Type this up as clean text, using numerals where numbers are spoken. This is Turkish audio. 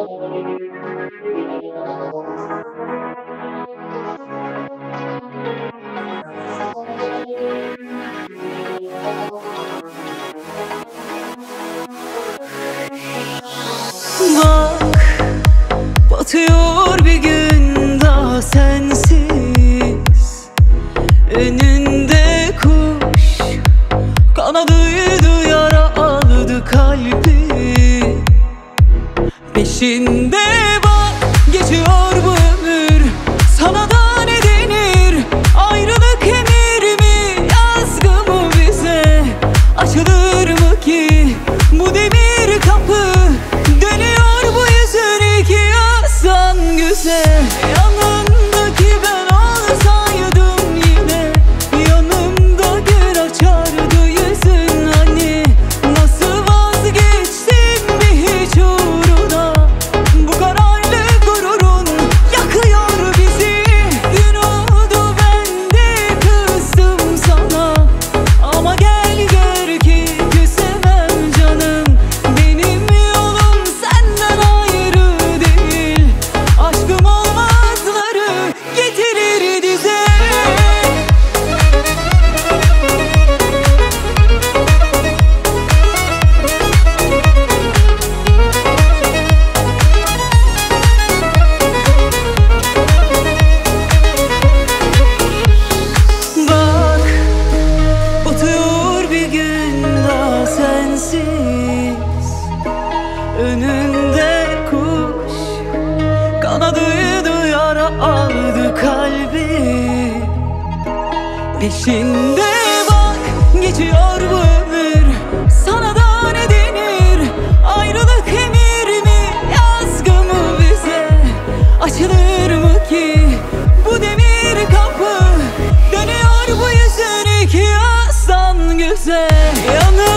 Bak, batıyor bir gün daha sensiz. Önünde kuş kanadıydı, yara aldı kalbi. Peşinde bak, geçiyor bu ömür. Sana da ne denir? Ayrılık emir mi, yazgı mı bize? Açılır mı ki bu demir kapı? Dönüyor bu yüzün iki yazan güzel. Yanındaki ben olsaydım yine yanımda gül açardı yüzün. Hani nasıl vazgeçtin mi hiç uğruna? Bu kararlı gururun yakıyor bizi. Gün oldu ben de kızdım sana, ama gel gör ki küsemem canım. Benim yolum senden ayrı değil. Aşkım olmazları getirir dize. Bak, batıyor bir gün daha sensiz. Önünde kuş kanadıydı, yara aldı kalbi. Peşinde bak, geçiyor bu ömür. Sana da ne denir? Ayrılık emir mi, yazgı mı bize? Açılır mı ki bu demir kapı? Dönüyor bu yüzün iki yazdan güzel.